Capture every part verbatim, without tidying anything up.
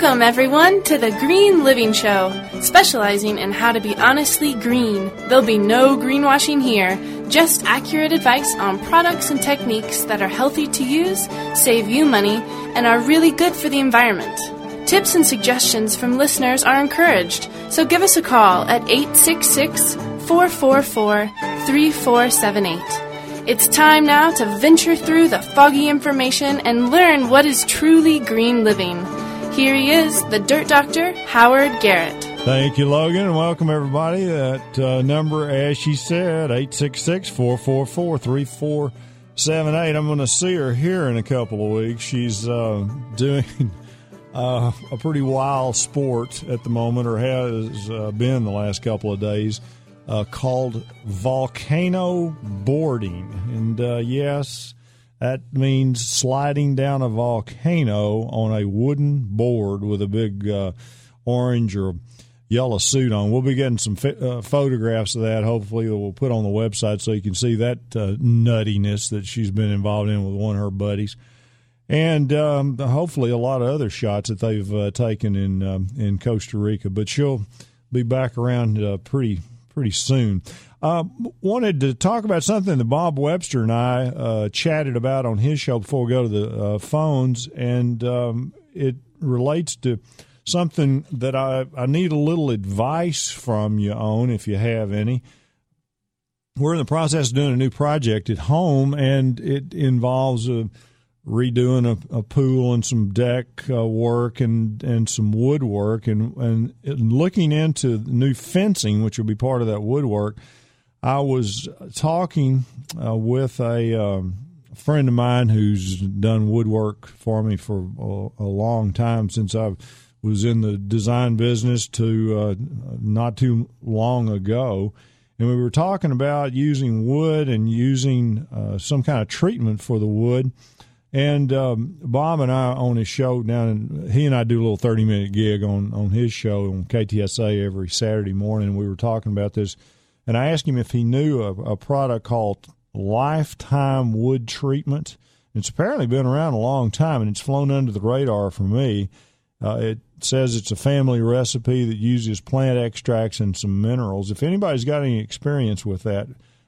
Welcome, everyone, to the Green Living Show, specializing in how to be honestly green. There'll be no greenwashing here, just accurate advice on products and techniques that are healthy to use, save you money, and are really good for the environment. Tips and suggestions from listeners are encouraged, so give us a call at eight six six, four four four, three four seven eight. It's time now to venture through the foggy information and learn what is truly green living. Here he is, the Dirt Doctor, Howard Garrett. Thank you, Logan, and welcome, everybody. That uh, number, as she said, eight six six, four four four, three four seven eight. I'm going to see her here in a couple of weeks. She's uh, doing uh, a pretty wild sport at the moment, or has uh, been the last couple of days, uh, called volcano boarding. And, uh, yes, that means sliding down a volcano on a wooden board with a big uh, orange or yellow suit on. We'll be getting some uh, photographs of that, hopefully, that we'll put on the website so you can see that uh, nuttiness that she's been involved in with one of her buddies. And um, hopefully a lot of other shots that they've uh, taken in um, in Costa Rica. But she'll be back around uh, pretty pretty soon. Uh, wanted to talk about something that Bob Webster and I uh, chatted about on his show before we go to the uh, phones, and um, it relates to something that I, I need a little advice from you on, if you have any. We're in the process of doing a new project at home, and it involves a, redoing a, a pool and some deck uh, work and, and some woodwork, and, and looking into new fencing, which will be part of that woodwork. I was talking uh, with a um, friend of mine who's done woodwork for me for a, a long time, since I was in the design business to uh, not too long ago. And we were talking about using wood and using uh, some kind of treatment for the wood. And um, Bob and I on his show down in, he and I do a little thirty-minute gig on, on his show on K T S A every Saturday morning. And we were talking about this. And I asked him if he knew a, a product called Lifetime Wood Treatment. It's apparently been around a long time, and it's flown under the radar for me. Uh, it says it's a family recipe that uses plant extracts and some minerals. If anybody's got any experience with that,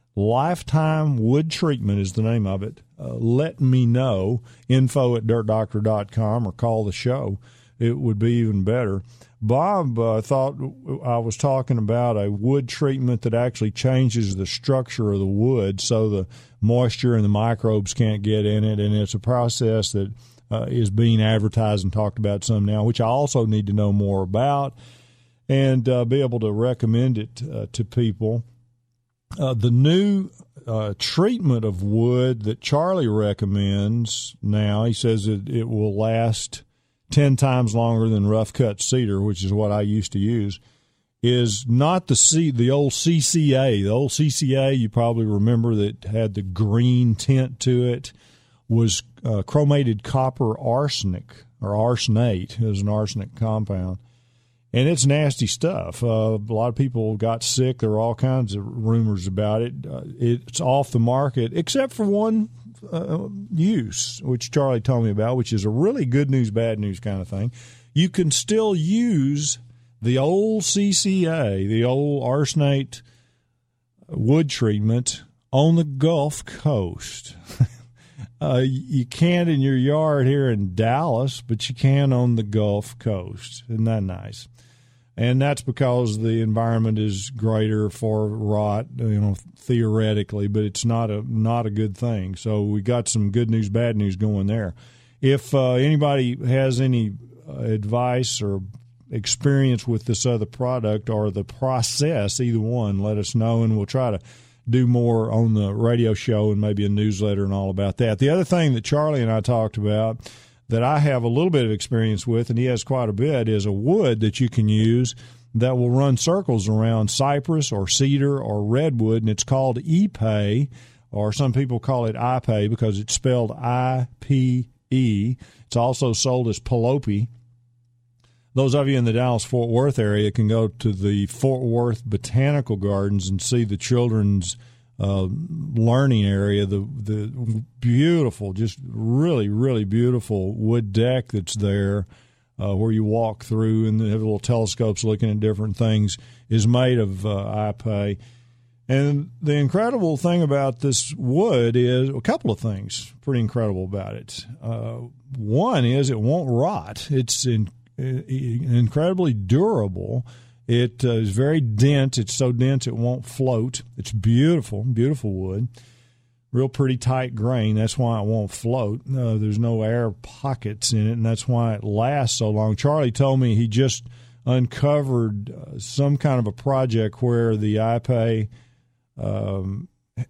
Lifetime Wood Treatment is the name of it. Uh, let me know. Info at dirt doctor dot com, or call the show. It would be even better. Bob uh, thought I was talking about a wood treatment that actually changes the structure of the wood so the moisture and the microbes can't get in it, and it's a process that uh, is being advertised and talked about some now, which I also need to know more about and uh, be able to recommend it uh, to people. Uh, the new uh, treatment of wood that Charlie recommends now, he says it, it will last ten times longer than rough-cut cedar, which is what I used to use, is not the C, the old C C A. The old C C A, you probably remember, that had the green tint to it, was uh, chromated copper arsenic, or arsenate. It was an arsenic compound. And it's nasty stuff. Uh, a lot of people got sick. There were all kinds of rumors about it. Uh, it's off the market, except for one Uh, use, which Charlie told me about, which is a really good news, bad news kind of thing. You can still use the old C C A, the old arsenate wood treatment, on the Gulf Coast. uh, you can't in your yard here in Dallas, but you can on the Gulf Coast. Isn't that nice? And that's because the environment is greater for rot, you know, theoretically, but it's not a not a good thing. So we got some good news, bad news going there. If uh, anybody has any advice or experience with this other product or the process, either one, let us know, and we'll try to do more on the radio show and maybe a newsletter and all about that. The other thing that Charlie and I talked about that I have a little bit of experience with, and he has quite a bit, is a wood that you can use that will run circles around cypress or cedar or redwood, and it's called Ipe, or some people call it Ipe because it's spelled I P E. It's also sold as Palopi. Those of you in the Dallas-Fort Worth area can go to the Fort Worth Botanical Gardens and see the children's uh, learning area, the the beautiful, just really, really beautiful wood deck that's there. uh, where you walk through and they have little telescopes looking at different things, is made of uh, Ipe. And the incredible thing about this wood is a couple of things pretty incredible about it. Uh, one is it won't rot. It's in, in, incredibly durable. It uh, is very dense. It's so dense it won't float. It's beautiful, beautiful wood. Real pretty tight grain. That's why it won't float. Uh, there's no air pockets in it, and that's why it lasts so long. Charlie told me he just uncovered uh, some kind of a project where the Ipe um,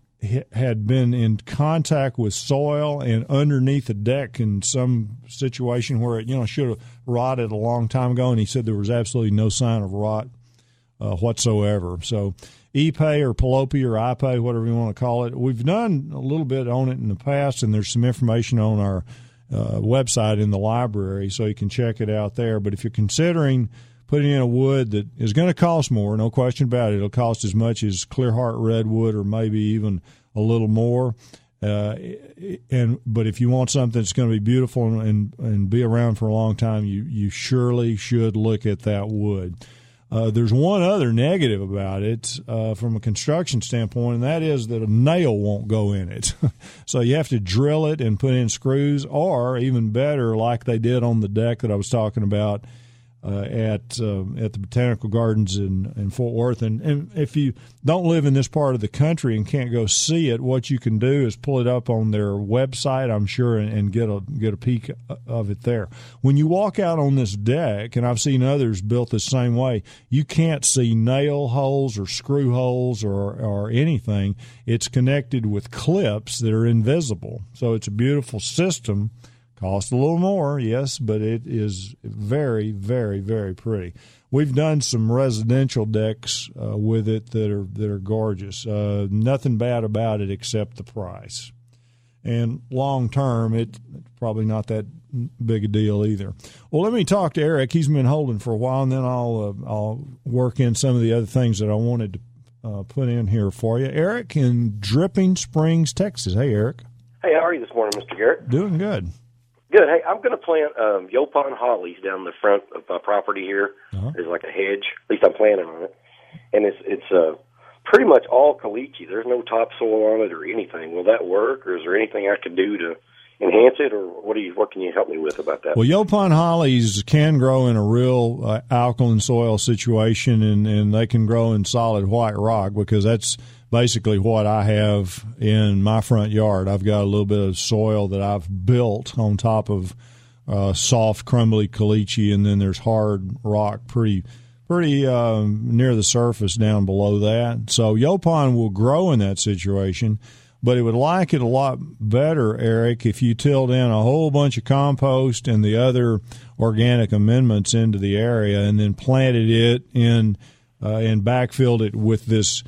had been in contact with soil and underneath the deck in some situation where it, you know, should have rotted a long time ago, and he said there was absolutely no sign of rot uh, whatsoever. So Ipe or Pelopi or Ipe, whatever you want to call it, we've done a little bit on it in the past, and there's some information on our uh, website in the library, so you can check it out there. But if you're considering putting in a wood that is going to cost more, no question about it. It'll cost as much as Clearheart redwood or maybe even a little more. Uh, and but if you want something that's going to be beautiful and, and, and be around for a long time, you, you surely should look at that wood. Uh, there's one other negative about it uh, from a construction standpoint, and that is that a nail won't go in it. So you have to drill it and put in screws, or even better, like they did on the deck that I was talking about, Uh, at uh, at the Botanical Gardens in, in Fort Worth. And, and if you don't live in this part of the country and can't go see it, what you can do is pull it up on their website, I'm sure, and, and get a get a peek of it there. When you walk out on this deck, and I've seen others built the same way, you can't see nail holes or screw holes or, or anything. It's connected with clips that are invisible. So it's a beautiful system. Cost a little more, yes, but it is very, very, very pretty. We've done some residential decks uh, with it that are that are gorgeous. Uh, nothing bad about it except the price. And long term, it's probably not that big a deal either. Well, let me talk to Eric. He's been holding for a while, and then I'll uh, I'll work in some of the other things that I wanted to uh, put in here for you. Eric in Dripping Springs, Texas. Hey, Eric. Hey, how are you this morning, Mister Garrett? Doing good. Good. Hey, I'm going to plant um, Yaupon hollies down the front of my property here. Uh-huh. There's like a hedge. At least I'm planting on it. And it's it's uh, pretty much all caliche. There's no topsoil on it or anything. Will that work, or is there anything I can do to enhance it, or what do you what can you help me with about that? Well, Yaupon hollies can grow in a real uh, alkaline soil situation, and, and they can grow in solid white rock, because that's basically what I have in my front yard. I've got a little bit of soil that I've built on top of uh, soft, crumbly caliche, and then there's hard rock pretty pretty um, near the surface down below that. So Yaupon will grow in that situation, but it would like it a lot better, Eric, if you tilled in a whole bunch of compost and the other organic amendments into the area, and then planted it in uh, and backfilled it with this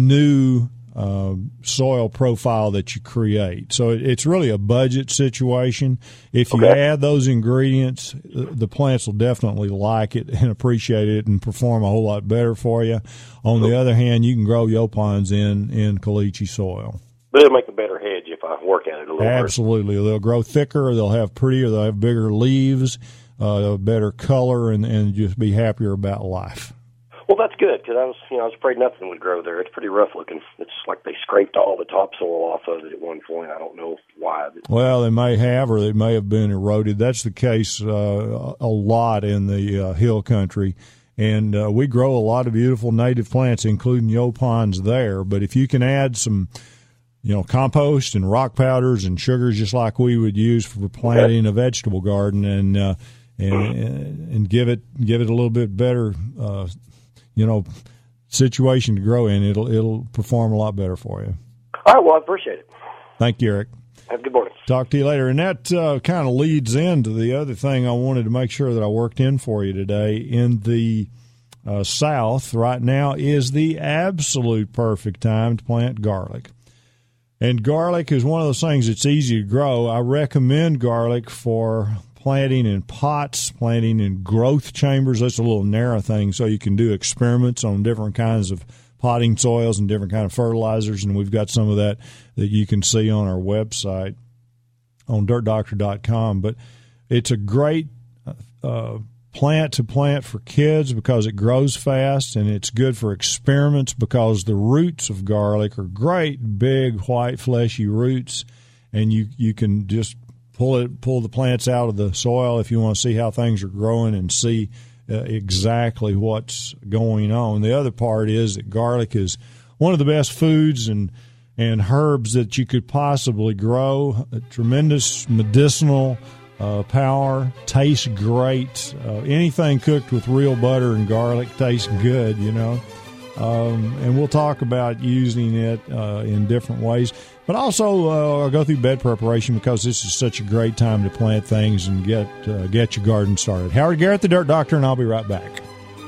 new uh, soil profile that you create. So it, it's really a budget situation. If you okay. add those ingredients, the plants will definitely like it and appreciate it and perform a whole lot better for you. On the other hand, you can grow Yaupons in, in caliche soil. But it'll make a better hedge if I work at it a little bit. Absolutely. They'll grow thicker, they'll have prettier, they'll have bigger leaves, uh, better color, and, and just be happier about life. Well, that's good, because I was, you know, I was afraid nothing would grow there. It's pretty rough looking. It's like they scraped all the topsoil off of it at one point. I don't know why. Well, they may have, or they may have been eroded. That's the case uh, a lot in the uh, hill country. And uh, we grow a lot of beautiful native plants, including Yaupons there. But if you can add some, you know, compost and rock powders and sugars, just like we would use for planting okay. a vegetable garden, and uh, and and give it give it a little bit better, uh, you know, situation to grow in, it'll it'll perform a lot better for you. All right. Well, I appreciate it. Thank you, Eric. Have a good morning. Talk to you later. And that uh, kind of leads into the other thing I wanted to make sure that I worked in for you today. In the uh, South right now is the absolute perfect time to plant garlic. And garlic is one of those things that's easy to grow. I recommend garlic for planting in pots, planting in growth chambers. That's a little narrow thing, so you can do experiments on different kinds of potting soils and different kind of fertilizers, and we've got some of that that you can see on our website on dirt doctor dot com. But it's a great uh, plant to plant for kids because it grows fast, and it's good for experiments because the roots of garlic are great, big, white, fleshy roots, and you, you can just pull it, pull the plants out of the soil if you want to see how things are growing and see uh, exactly what's going on. The other part is that garlic is one of the best foods and and herbs that you could possibly grow. A tremendous medicinal uh, power, tastes great. Uh, anything cooked with real butter and garlic tastes good, you know. Um, and we'll talk about using it uh, in different ways. But also, uh, I'll go through bed preparation because this is such a great time to plant things and get uh, get your garden started. Howard Garrett, the Dirt Doctor, and I'll be right back.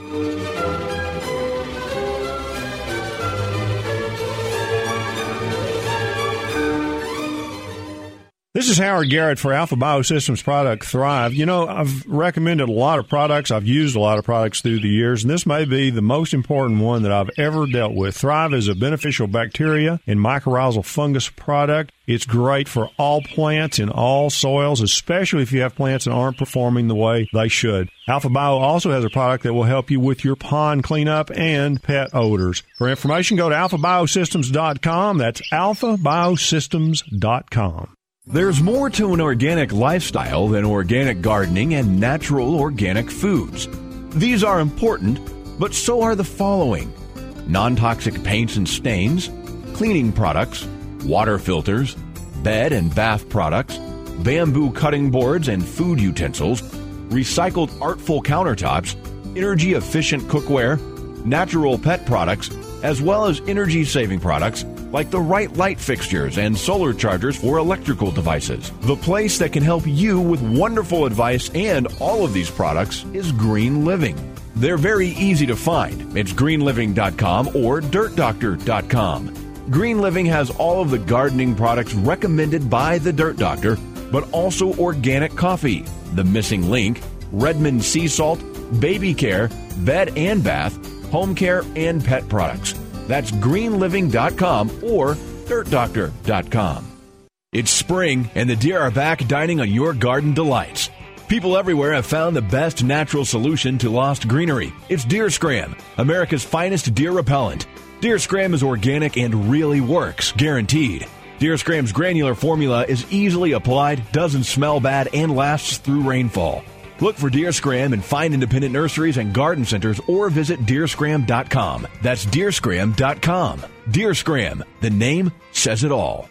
This is Howard Garrett for Alpha Biosystems product Thrive. You know, I've recommended a lot of products. I've used a lot of products through the years, and this may be the most important one that I've ever dealt with. Thrive is a beneficial bacteria and mycorrhizal fungus product. It's great for all plants in all soils, especially if you have plants that aren't performing the way they should. Alpha Bio also has a product that will help you with your pond cleanup and pet odors. For information, go to alpha biosystems dot com. That's alpha biosystems dot com. There's more to an organic lifestyle than organic gardening and natural organic foods. These are important, but so are the following: non-toxic paints and stains, cleaning products, water filters, bed and bath products, bamboo cutting boards and food utensils, recycled artful countertops, energy-efficient cookware, natural pet products, as well as energy-saving products like the right light fixtures and solar chargers for electrical devices. The place that can help you with wonderful advice and all of these products is Green Living. They're very easy to find. It's green living dot com or dirt doctor dot com. Green Living has all of the gardening products recommended by the Dirt Doctor, but also organic coffee, the missing link, Redmond sea salt, baby care, bed and bath, home care, and pet products. That's green living dot com or dirt doctor dot com. It's spring, and the deer are back dining on your garden delights. People everywhere have found the best natural solution to lost greenery. It's Deer Scram, America's finest deer repellent. Deer Scram is organic and really works, guaranteed. Deer Scram's granular formula is easily applied, doesn't smell bad, and lasts through rainfall. Look for Deer Scram in fine independent nurseries and garden centers or visit deer scram dot com. That's deer scram dot com. Deer Scram, the name says it all.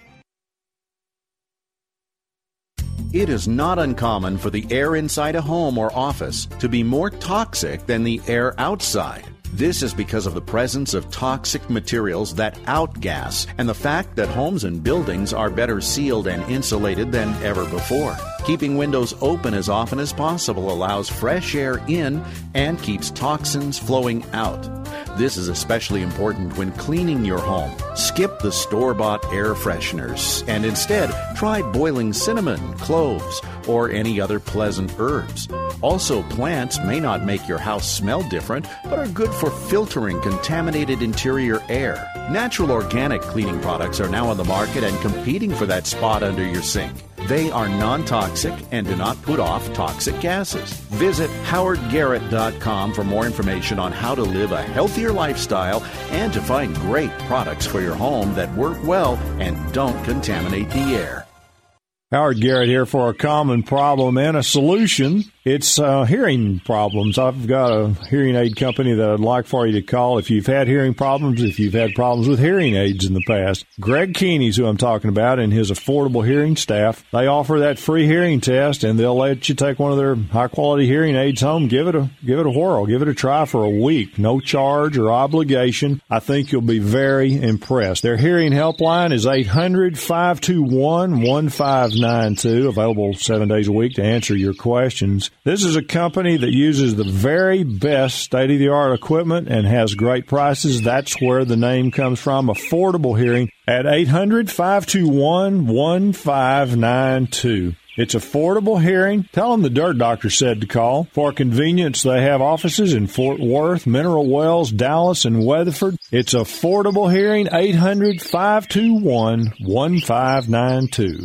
It is not uncommon for the air inside a home or office to be more toxic than the air outside. This is because of the presence of toxic materials that outgas and the fact that homes and buildings are better sealed and insulated than ever before. Keeping windows open as often as possible allows fresh air in and keeps toxins flowing out. This is especially important when cleaning your home. Skip the store-bought air fresheners and instead try boiling cinnamon, cloves, or any other pleasant herbs. Also, plants may not make your house smell different, but are good for filtering contaminated interior air. Natural organic cleaning products are now on the market and competing for that spot under your sink. They are non-toxic and do not put off toxic gases. Visit howard garrett dot com for more information on how to live a healthier lifestyle and to find great products for your home that work well and don't contaminate the air. Howard Garrett here for a common problem and a solution. It's uh, hearing problems. I've got a hearing aid company that I'd like for you to call if you've had hearing problems, if you've had problems with hearing aids in the past. Greg Keeney's who I'm talking about, and his affordable hearing staff. They offer that free hearing test, and they'll let you take one of their high-quality hearing aids home. Give it a give it a whirl. Give it a try for a week. No charge or obligation. I think you'll be very impressed. Their hearing helpline is eight hundred, five two one, one five nine two, available seven days a week to answer your questions. This is a company that uses the very best state-of-the-art equipment and has great prices. That's where the name comes from. Affordable Hearing at eight hundred, five two one, one five nine two. It's Affordable Hearing. Tell them the Dirt Doctor said to call. For convenience, they have offices in Fort Worth, Mineral Wells, Dallas, and Weatherford. It's Affordable Hearing, eight hundred, five two one, one five nine two.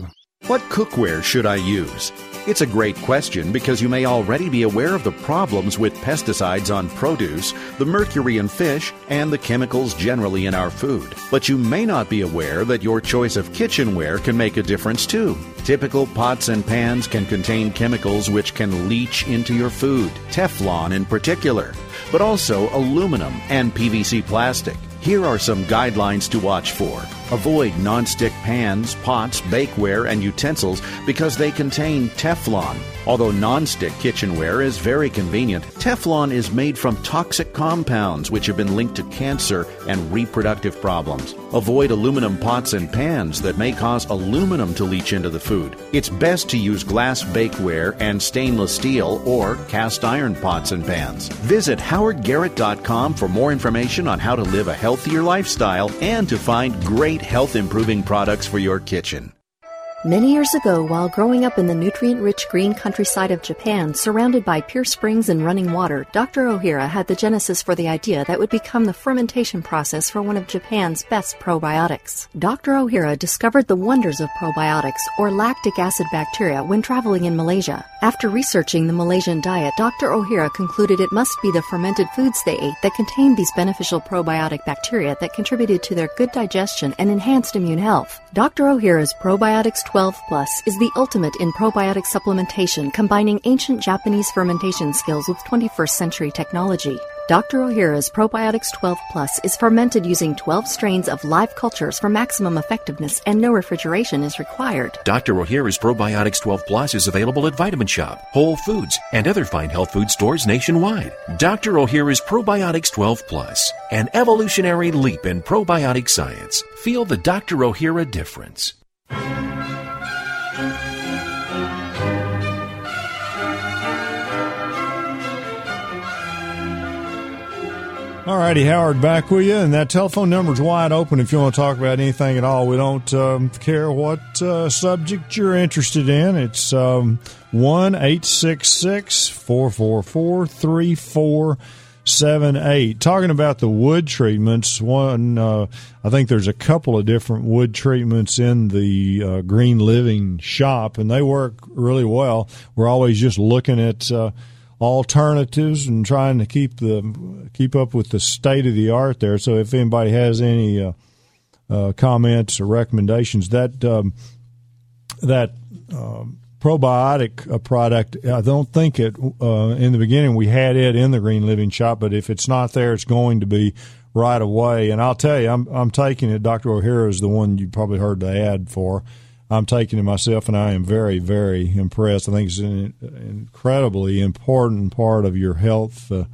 What cookware should I use? It's a great question because you may already be aware of the problems with pesticides on produce, the mercury in fish, and the chemicals generally in our food. But you may not be aware that your choice of kitchenware can make a difference too. Typical pots and pans can contain chemicals which can leach into your food, Teflon in particular, but also aluminum and P V C plastic. Here are some guidelines to watch for. Avoid nonstick pans, pots, bakeware, and utensils because they contain Teflon. Although nonstick kitchenware is very convenient, Teflon is made from toxic compounds which have been linked to cancer and reproductive problems. Avoid aluminum pots and pans that may cause aluminum to leach into the food. It's best to use glass bakeware and stainless steel or cast iron pots and pans. Visit howard garrett dot com for more information on how to live a healthier lifestyle and to find great health-improving products for your kitchen. Many years ago, while growing up in the nutrient-rich green countryside of Japan, surrounded by pure springs and running water, Doctor Ohira had the genesis for the idea that would become the fermentation process for one of Japan's best probiotics. Doctor Ohira discovered the wonders of probiotics, or lactic acid bacteria, when traveling in Malaysia. After researching the Malaysian diet, Doctor Ohira concluded it must be the fermented foods they ate that contained these beneficial probiotic bacteria that contributed to their good digestion and enhanced immune health. Doctor Ohira's Probiotics twelve plus is the ultimate in probiotic supplementation, combining ancient Japanese fermentation skills with twenty-first century technology. Doctor Ohira's Probiotics twelve plus is fermented using twelve strains of live cultures for maximum effectiveness, and no refrigeration is required. Doctor Ohira's Probiotics twelve plus is available at Vitamin Shop, Whole Foods, and other fine health food stores nationwide. Doctor Ohira's Probiotics twelve plus, an evolutionary leap in probiotic science. Feel the Doctor Ohira difference. All righty, Howard, back with you, and that telephone number's wide open if you want to talk about anything at all. We don't um, care what uh, subject you're interested in. It's um, one eight six six, four four four, three four seven eight. Talking about the wood treatments, one uh, I think there's a couple of different wood treatments in the uh, Green Living shop, and they work really well. We're always just looking at uh, alternatives and trying to keep the keep up with the state of the art there. So if anybody has any uh, uh, comments or recommendations, that um, that uh, probiotic uh, product, I don't think it uh, in the beginning we had it in the Green Living shop, but if it's not there, it's going to be right away. And I'll tell you, I'm I'm taking it. Doctor Ohira is the one you probably heard the ad for. I'm taking it myself, and I am very, very impressed. I think it's an incredibly important part of your health uh,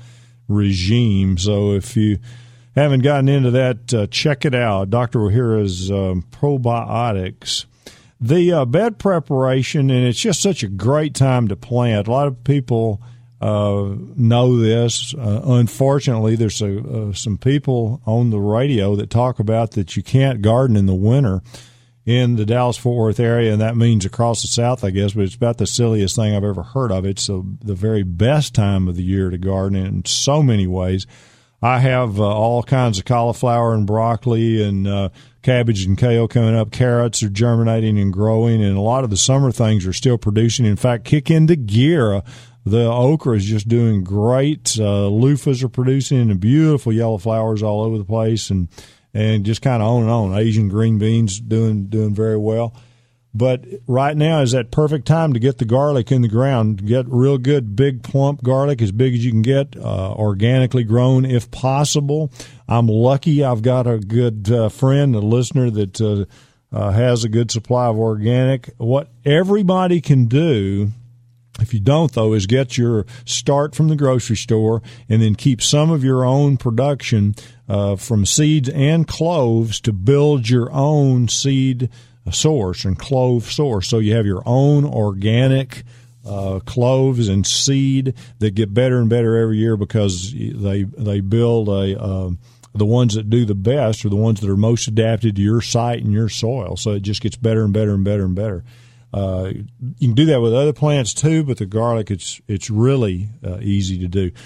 regime. So if you haven't gotten into that, uh, check it out. Doctor Ohira's um, probiotics. The uh, bed preparation, and it's just such a great time to plant. A lot of people uh, know this. Uh, unfortunately, there's a, uh, some people on the radio that talk about that you can't garden in the winter in the Dallas-Fort Worth area, and that means across the South, I guess, but it's about the silliest thing I've ever heard of. It's a, the very best time of the year to garden in so many ways. I have uh, all kinds of cauliflower and broccoli and uh, cabbage and kale coming up. Carrots are germinating and growing, and a lot of the summer things are still producing. In fact, kick into gear. The okra is just doing great. Uh, loofahs are producing and beautiful yellow flowers all over the place, and and just kind of on and on. Asian green beans doing doing very well. But right now is that perfect time to get the garlic in the ground. Get real good, big, plump garlic, as big as you can get, uh, organically grown if possible. I'm lucky I've got a good uh, friend, a listener that uh, uh, has a good supply of organic. What everybody can do, if you don't, though, is get your start from the grocery store and then keep some of your own production uh, from seeds and cloves to build your own seed source and clove source. So you have your own organic uh, cloves and seed that get better and better every year because they they build a uh, the ones that do the best are the ones that are most adapted to your site and your soil. So it just gets better and better and better and better. Uh, you can do that with other plants too, but the garlic, it's it's really uh, easy to do.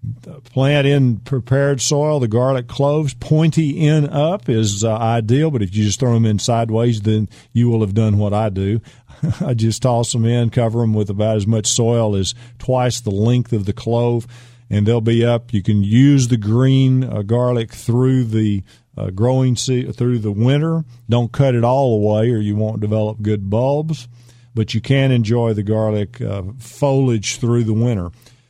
Plant in prepared soil. The garlic cloves, pointy in up, is uh, ideal, but if you just throw them in sideways, then you will have done what I do. I just toss them in, cover them with about as much soil as twice the length of the clove, and they'll be up. You can use the green uh, garlic through the uh, growing se- through the winter. Don't cut it all away, or you won't develop good bulbs. But you can enjoy the garlic uh, foliage through the winter.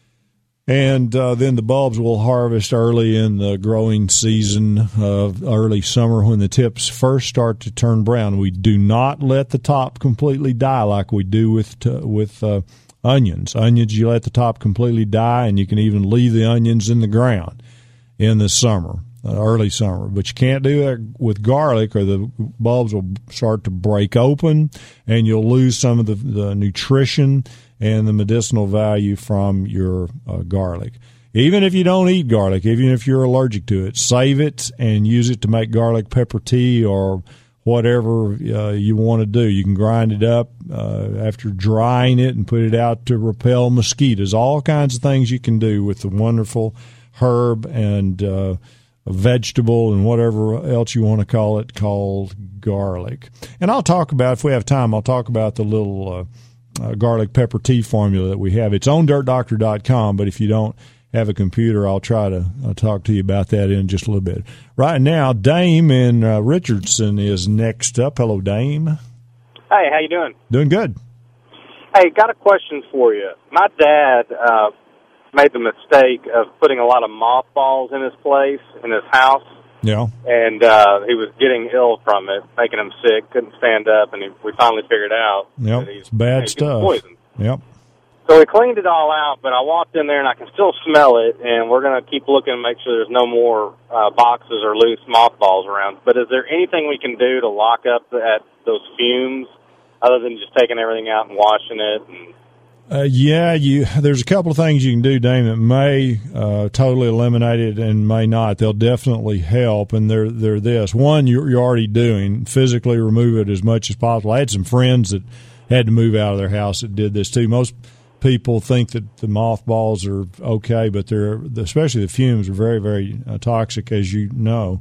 And uh, then the bulbs will harvest early in the growing season of early summer when the tips first start to turn brown. We do not let the top completely die like we do with t- with uh, onions. Onions, you let the top completely die, and you can even leave the onions in the ground in the summer, uh, early summer. But you can't do that with garlic, or the bulbs will start to break open, and you'll lose some of the, the nutrition and the medicinal value from your uh, garlic. Even if you don't eat garlic, even if you're allergic to it, save it and use it to make garlic pepper tea or whatever uh, you want to do. You can grind it up uh, after drying it and put it out to repel mosquitoes. All kinds of things you can do with the wonderful herb and uh, vegetable and whatever else you want to call it called garlic. And I'll talk about, if we have time, I'll talk about the little uh, Uh, garlic pepper tea formula that we have. It's on dirt doctor dot com, but if you don't have a computer, I'll try to uh, talk to you about that in just a little bit. Right now, Dame in uh, Richardson is next up. Hello, Dame. Hey, how you doing? Doing good. Hey, got a question for you. My dad uh, made the mistake of putting a lot of mothballs in his place, in his house. Yeah. And uh, he was getting ill from it, making him sick, couldn't stand up, and he, we finally figured out yep. that he's it's bad he's stuff. Poisoned. Yep. So we cleaned it all out, but I walked in there, and I can still smell it, and we're going to keep looking to make sure there's no more uh, boxes or loose mothballs around. But is there anything we can do to lock up at those fumes other than just taking everything out and washing it? And Uh, yeah, you. There's a couple of things you can do, Dame, that may uh, totally eliminate it and may not. They'll definitely help, and they're they're this. One, you're, you're already doing, physically remove it as much as possible. I had some friends that had to move out of their house that did this too. Most people think that the mothballs are okay, but they're, especially the fumes, are very, very uh, toxic, as you know.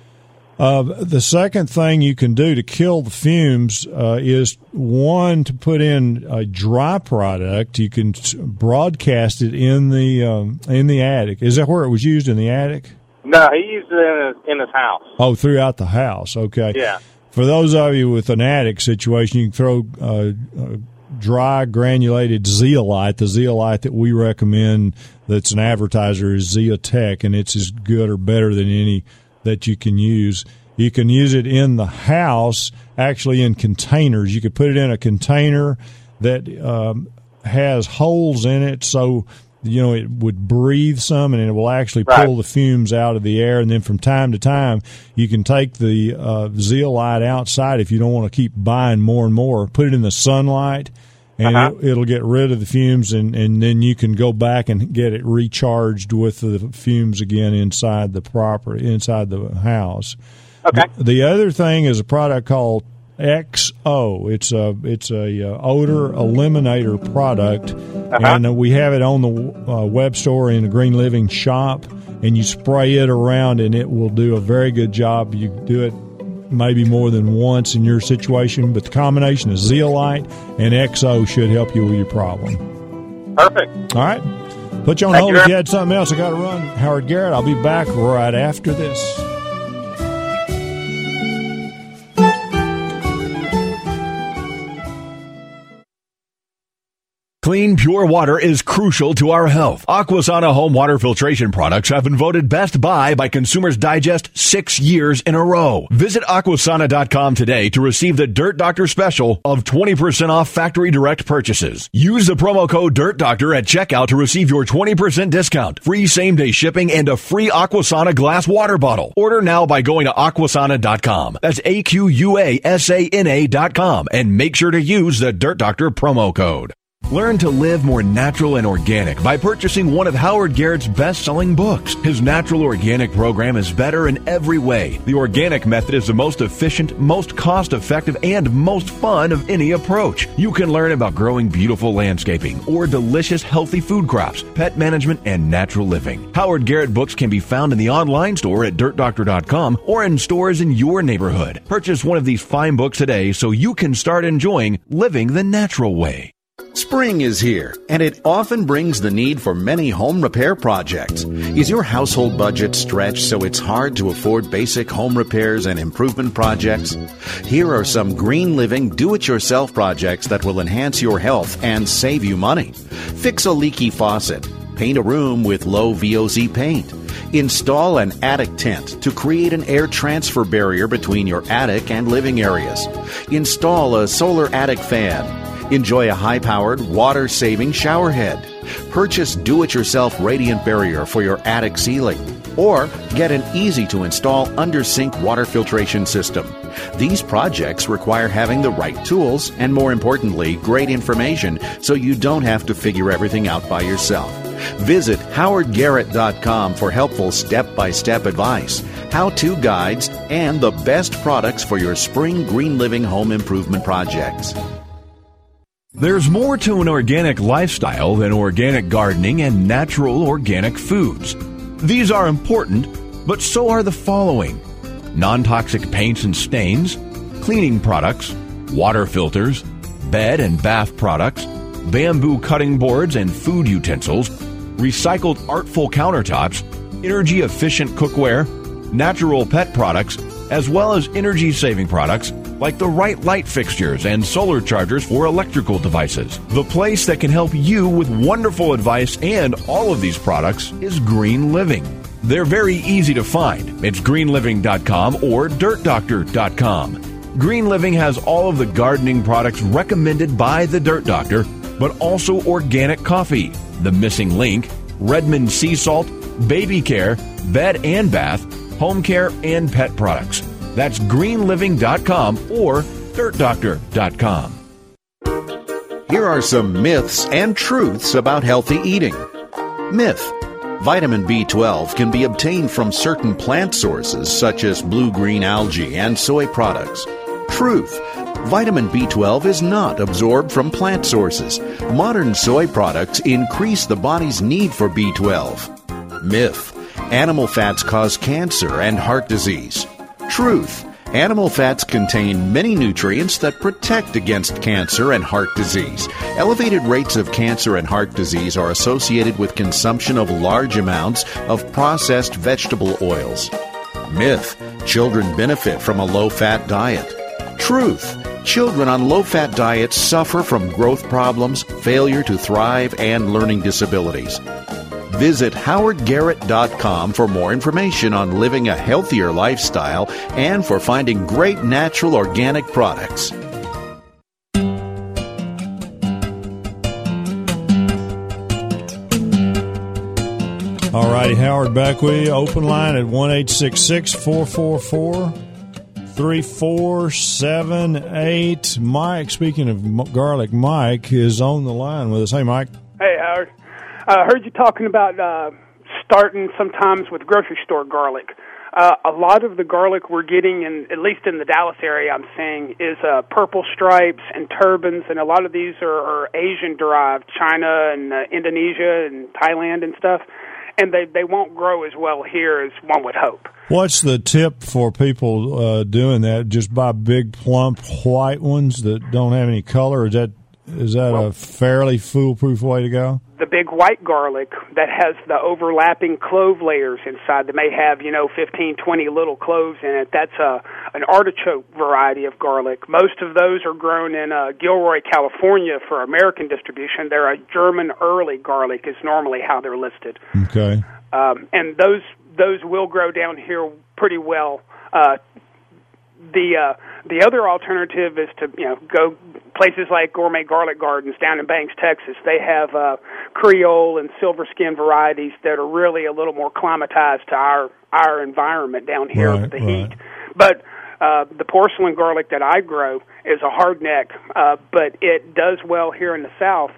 Uh, the second thing you can do to kill the fumes uh, is, one, to put in a dry product. You can broadcast it in the um, in the attic. Is that where it was used, in the attic? No, he used it in his, in his house. Oh, throughout the house. Okay. Yeah. For those of you with an attic situation, you can throw uh, uh, dry granulated zeolite. The zeolite that we recommend, that's an advertiser, is Zeotech, and it's as good or better than any that you can use. You can use it in the house, actually in containers. You could put it in a container that um, has holes in it, so you know it would breathe some, and it will actually right. pull the fumes out of the air. And then from time to time, you can take the uh, zeolite outside if you don't want to keep buying more and more. Put it in the sunlight, and uh-huh. it, it'll get rid of the fumes, and, and then you can go back and get it recharged with the fumes again inside the property, inside the house. Okay. The, the other thing is a product called X O. It's a it's a uh, odor eliminator product, uh-huh. and uh, we have it on the uh, web store in the Green Living shop. And you spray it around, and it will do a very good job. You do it maybe more than once in your situation, but the combination of zeolite and X O should help you with your problem. Perfect. All right. Put you on Thank hold you. if you had something else. I got to run. Howard Garrett, I'll be back right after this. Clean, pure water is crucial to our health. Aquasana home water filtration products have been voted Best Buy by Consumers Digest six years in a row. Visit aquasana dot com today to receive the Dirt Doctor special of twenty percent off factory direct purchases. Use the promo code Dirt Doctor at checkout to receive your twenty percent discount, free same-day shipping, and a free Aquasana glass water bottle. Order now by going to aquasana dot com. That's A Q U A S A N A dot com, and make sure to use the Dirt Doctor promo code. Learn to live more natural and organic by purchasing one of Howard Garrett's best-selling books. His natural organic program is better in every way. The organic method is the most efficient, most cost-effective, and most fun of any approach. You can learn about growing beautiful landscaping or delicious, healthy food crops, pet management, and natural living. Howard Garrett books can be found in the online store at dirt doctor dot com or in stores in your neighborhood. Purchase one of these fine books today so you can start enjoying living the natural way. Spring is here, and it often brings the need for many home repair projects. Is your household budget stretched so it's hard to afford basic home repairs and improvement projects? Here are some Green Living do-it-yourself projects that will enhance your health and save you money. Fix a leaky faucet. Paint a room with low V O C paint. Install an attic tent to create an air transfer barrier between your attic and living areas. Install a solar attic fan. Enjoy a high-powered, water-saving shower head. Purchase do-it-yourself radiant barrier for your attic ceiling. Or get an easy-to-install under-sink water filtration system. These projects require having the right tools and, more importantly, great information so you don't have to figure everything out by yourself. Visit howard garrett dot com for helpful step-by-step advice, how-to guides, and the best products for your spring Green Living home improvement projects. There's more to an organic lifestyle than organic gardening and natural organic foods. These are important, but so are the following: non-toxic paints and stains, cleaning products, water filters, bed and bath products, bamboo cutting boards and food utensils, recycled artful countertops, energy-efficient cookware, natural pet products, as well as energy-saving products like the right light fixtures and solar chargers for electrical devices. The place that can help you with wonderful advice and all of these products is Green Living. They're very easy to find. It's green living dot com or dirt doctor dot com. Green Living has all of the gardening products recommended by the Dirt Doctor, but also organic coffee, the missing link, Redmond sea salt, baby care, bed and bath, home care, and pet products. That's green living dot com or dirt doctor dot com. Here are some myths and truths about healthy eating. Myth: vitamin B twelve can be obtained from certain plant sources such as blue-green algae and soy products. Truth: vitamin B twelve is not absorbed from plant sources. Modern soy products increase the body's need for B twelve. Myth: animal fats cause cancer and heart disease. Truth: animal fats contain many nutrients that protect against cancer and heart disease. Elevated rates of cancer and heart disease are associated with consumption of large amounts of processed vegetable oils. Myth: children benefit from a low-fat diet. Truth: children on low-fat diets suffer from growth problems, failure to thrive, and learning disabilities. Visit howard garrett dot com for more information on living a healthier lifestyle and for finding great natural organic products. All righty, Howard, back with you. Open line at one eight six six, four four four, three four seven eight. Mike, speaking of garlic, Mike is on the line with us. Hey, Mike. Hey, Howard. I uh, heard you talking about uh, starting sometimes with grocery store garlic. Uh, a lot of the garlic we're getting, in, at least in the Dallas area, I'm seeing, is uh, purple stripes and turbans, and a lot of these are, are Asian-derived, China and uh, Indonesia and Thailand and stuff, and they, they won't grow as well here as one would hope. What's the tip for people uh, doing that? Just buy big, plump, white ones that don't have any color? Is that is that well, a fairly foolproof way to go? The big white garlic that has the overlapping clove layers inside that may have, you know, fifteen, twenty little cloves in it, that's a, an artichoke variety of garlic. Most of those are grown in uh, Gilroy, California for American distribution. They're a German early garlic is normally how they're listed. Okay. Um, and those those will grow down here pretty well. Uh, the uh, the other alternative is to, you know, go places like Gourmet Garlic Gardens down in Banks, Texas. They have uh, Creole and Silver Skin varieties that are really a little more climatized to our our environment down here right, with the right. heat. But uh, the porcelain garlic that I grow is a hardneck, uh, but it does well here in the South.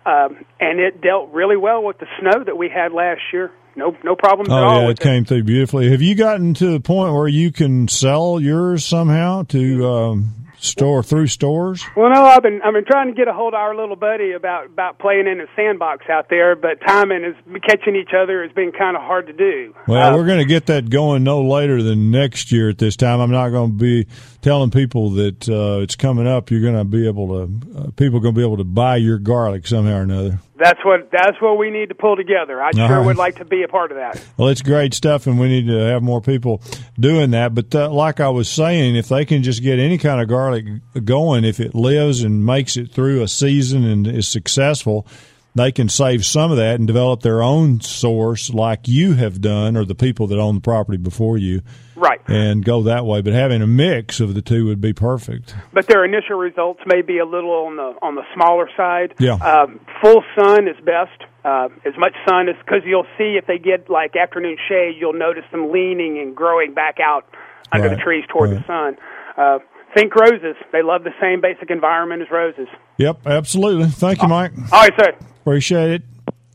um, and it dealt really well with the snow that we had last year. No, no problems oh, at all. Yeah, with it came through beautifully. Have you gotten to the point where you can sell yours somehow to um, store through stores? Well, no, I've been I've been trying to get a hold of our little buddy about about playing in a sandbox out there, but timing is catching each other has been kind of hard to do. Well, uh, we're going to get that going no later than next year at this time. I'm not going to be telling people that uh, it's coming up. You're going to be able to uh, people are going to be able to buy your garlic somehow or another. That's what that's what we need to pull together. I sure right. would like to be a part of that. Well, it's great stuff, and we need to have more people doing that. But uh, like I was saying, if they can just get any kind of garlic going, if it lives and makes it through a season and is successful, they can save some of that and develop their own source like you have done, or the people that own the property before you. Right. And go that way. But having a mix of the two would be perfect. But their initial results may be a little on the on the smaller side. Yeah. Um, full sun is best. Uh, as much sun as, because you'll see if they get like afternoon shade, you'll notice them leaning and growing back out under right. the trees toward right. the sun. Uh, think roses. They love the same basic environment as roses. Yep, absolutely. Thank you, Mike. All right, sir. Appreciate it.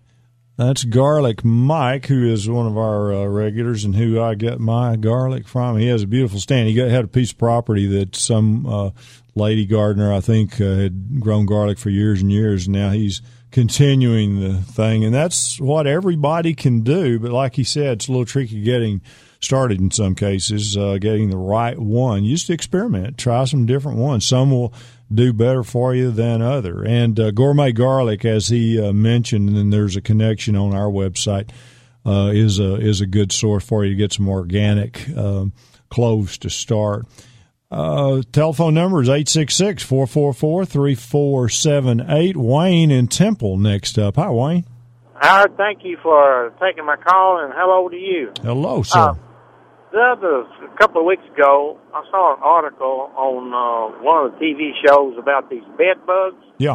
That's Garlic Mike, who is one of our uh, regulars and who I get my garlic from. He has a beautiful stand. He got, had a piece of property that some uh, lady gardener, I think, uh, had grown garlic for years and years. And now he's continuing the thing. And that's what everybody can do. But like he said, it's a little tricky getting started in some cases, uh, getting the right one. You just experiment. Try some different ones. Some will do better for you than other. And uh, Gourmet Garlic, as he uh, mentioned, and there's a connection on our website, uh, is a is a good source for you to get some organic um, cloves to start. Uh, telephone number is eight six six, four four four, three four seven eight. Wayne in Temple next up. Hi, Wayne. Howard, thank you for taking my call, and hello to you. Hello, sir. Uh, The other, a couple of weeks ago, I saw an article on uh, one of the T V shows about these bed bugs. Yeah.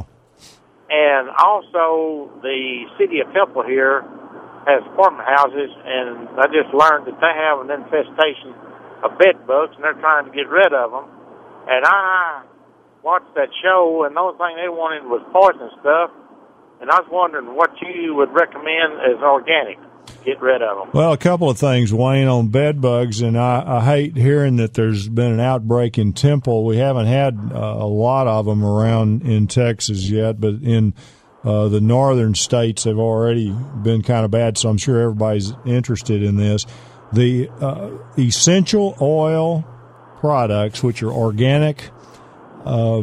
And also, the city of Temple here has apartment houses, and I just learned that they have an infestation of bed bugs, and they're trying to get rid of them. And I watched that show, and the only thing they wanted was poison stuff, and I was wondering what you would recommend as organic. Get rid of them. Well, a couple of things, Wayne, on bed bugs, and I, I hate hearing that there's been an outbreak in Temple. We haven't had uh, a lot of them around in Texas yet, but in uh, the northern states they've already been kind of bad, so I'm sure everybody's interested in this. The uh, essential oil products, which are organic, uh,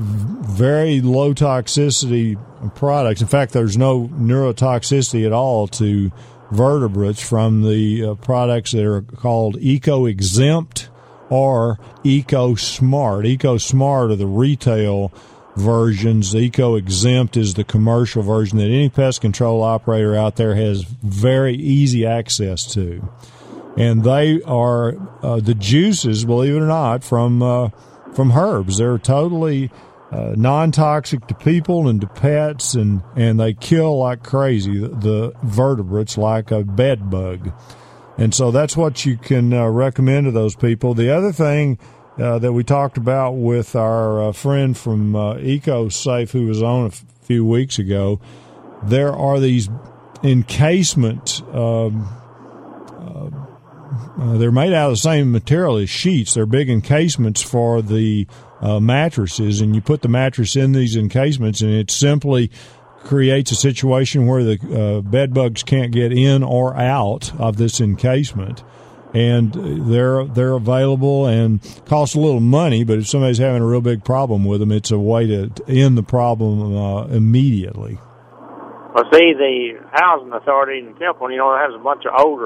very low toxicity products. In fact, there's no neurotoxicity at all to vertebrates from the uh, products that are called eco-exempt or eco-smart. Eco-smart are the retail versions. Eco-exempt is the commercial version that any pest control operator out there has very easy access to. And they are uh, the juices, believe it or not, from uh, from herbs. They're totally Uh, non-toxic to people and to pets, and, and they kill like crazy, the, the vertebrates, like a bed bug. And so that's what you can uh, recommend to those people. The other thing uh, that we talked about with our uh, friend from uh, EcoSafe who was on a f- few weeks ago, there are these encasement um, uh, uh, they're made out of the same material as sheets. They're big encasements for the Uh, mattresses, and you put the mattress in these encasements, and it simply creates a situation where the uh, bed bugs can't get in or out of this encasement. And they're they're available and cost a little money, but if somebody's having a real big problem with them, it's a way to end the problem uh, immediately. Well, see, the housing authority in Temple, you know, has a bunch of older,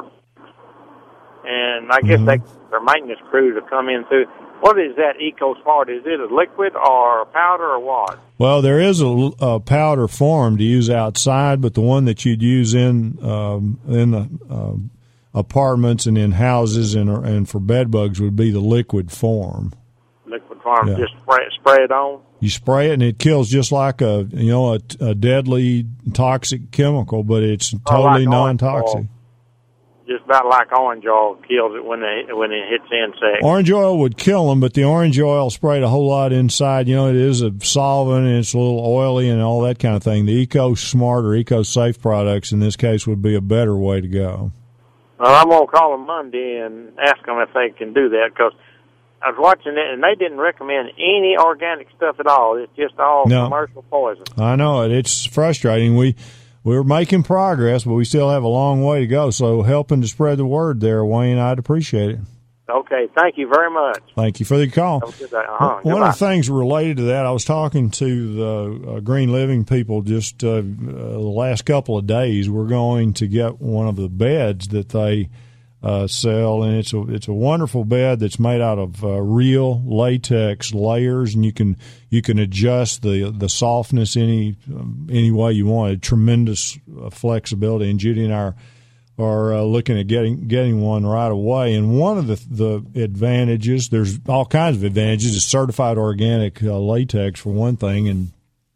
and I guess mm-hmm. they their maintenance crews will come in through. What is that EcoSmart? Is it a liquid or a powder or what? Well, there is a, a powder form to use outside, but the one that you'd use in um, in the uh, apartments and in houses and and for bed bugs would be the liquid form. Liquid form, yeah. Just spray it, spray it on. You spray it and it kills just like a you know a, a deadly toxic chemical, but it's totally oh, like non-toxic. just about like orange oil kills it when it when it hits insects. Orange oil would kill them, but the orange oil sprayed a whole lot inside. You know, it is a solvent and it's a little oily and all that kind of thing. The Eco Smart or Eco Safe products in this case would be a better way to go. Well, I'm gonna call them Monday and ask them if they can do that, because I was watching it and they didn't recommend any organic stuff at all. It's just all no. commercial poison. I know it. It's frustrating. We. We're making progress, but we still have a long way to go. So helping to spread the word there, Wayne, I'd appreciate it. Okay, thank you very much. Thank you for the call. Uh-huh. One of the things related to that, I was talking to the uh, Green Living people just uh, uh, the last couple of days. We're going to get one of the beds that they uh, sell, and it's a it's a wonderful bed that's made out of uh, real latex layers, and you can you can adjust the the softness any um, any way you want. A tremendous uh, flexibility, and Judy and I are, are uh, looking at getting getting one right away. And one of the the advantages, there's all kinds of advantages. It's certified organic uh, latex for one thing, and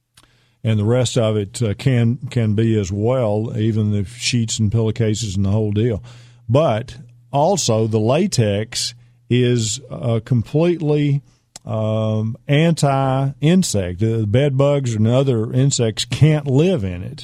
and the rest of it uh, can can be as well, even the sheets and pillowcases and the whole deal. But also the latex is uh, completely um, anti-insect. The bed bugs and other insects can't live in it.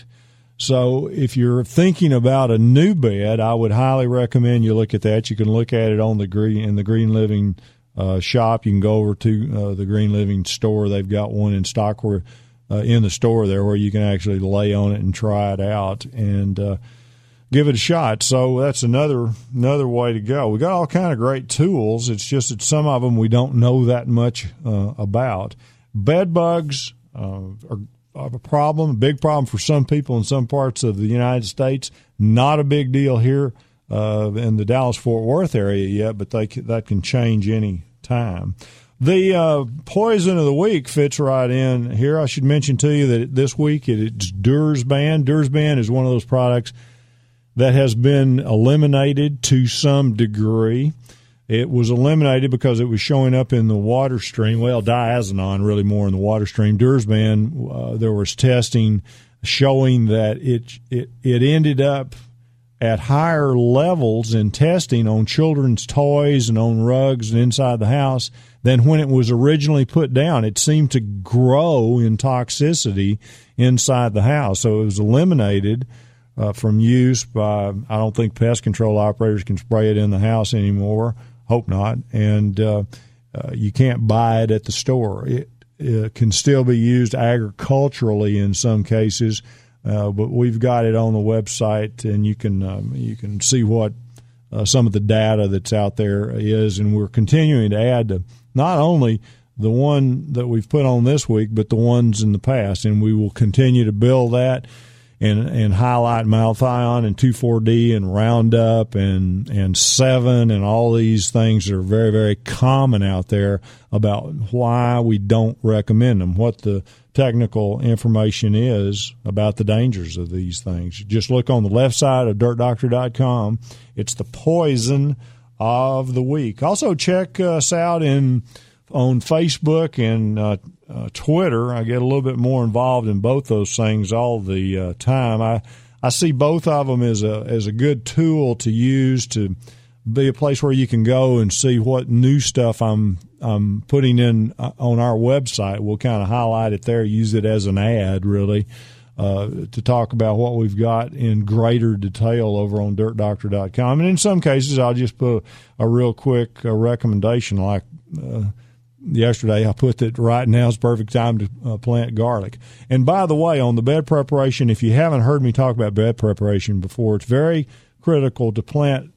So if you're thinking about a new bed, I would highly recommend you look at that. You can look at it on the green in the Green Living uh, shop. You can go over to uh, the Green Living store. They've got one in stock where uh, in the store there where you can actually lay on it and try it out and uh, give it a shot. So that's another another way to go. We got all kind of great tools. It's just that some of them we don't know that much uh, about. Bed bugs uh, are a problem, a big problem for some people in some parts of the United States. Not a big deal here uh, in the Dallas-Fort Worth area yet, but they that can change any time. The uh, poison of the week fits right in here. I should mention to you that this week it's Dursban. Dursban is one of those products that has been eliminated to some degree. It was eliminated because it was showing up in the water stream. Well, diazinon really more in the water stream. Dursban, uh, there was testing showing that it, it it ended up at higher levels in testing on children's toys and on rugs and inside the house than when it was originally put down. It seemed to grow in toxicity inside the house. So it was eliminated Uh, from use by, I don't think pest control operators can spray it in the house anymore. Hope not. And uh, uh, you can't buy it at the store. It, it can still be used agriculturally in some cases, uh, but we've got it on the website, and you can um, you can see what uh, some of the data that's out there is. And we're continuing to add to not only the one that we've put on this week, but the ones in the past, and we will continue to build that. And, and highlight Malathion and two four D and Roundup and, and Seven and all these things that are very, very common out there about why we don't recommend them, what the technical information is about the dangers of these things. Just look on the left side of dirt doctor dot com. It's the poison of the week. Also check us out in on Facebook and uh, uh, Twitter. I get a little bit more involved in both those things all the uh, time. I, I see both of them as a as a good tool to use to be a place where you can go and see what new stuff I'm I'm putting in uh, on our website. We'll kind of highlight it there, use it as an ad, really, uh, to talk about what we've got in greater detail over on dirt doctor dot com. And in some cases, I'll just put a, a real quick uh, recommendation like uh, yesterday, I put that right now is the perfect time to uh, plant garlic. And by the way, on the bed preparation, if you haven't heard me talk about bed preparation before, it's very critical to plant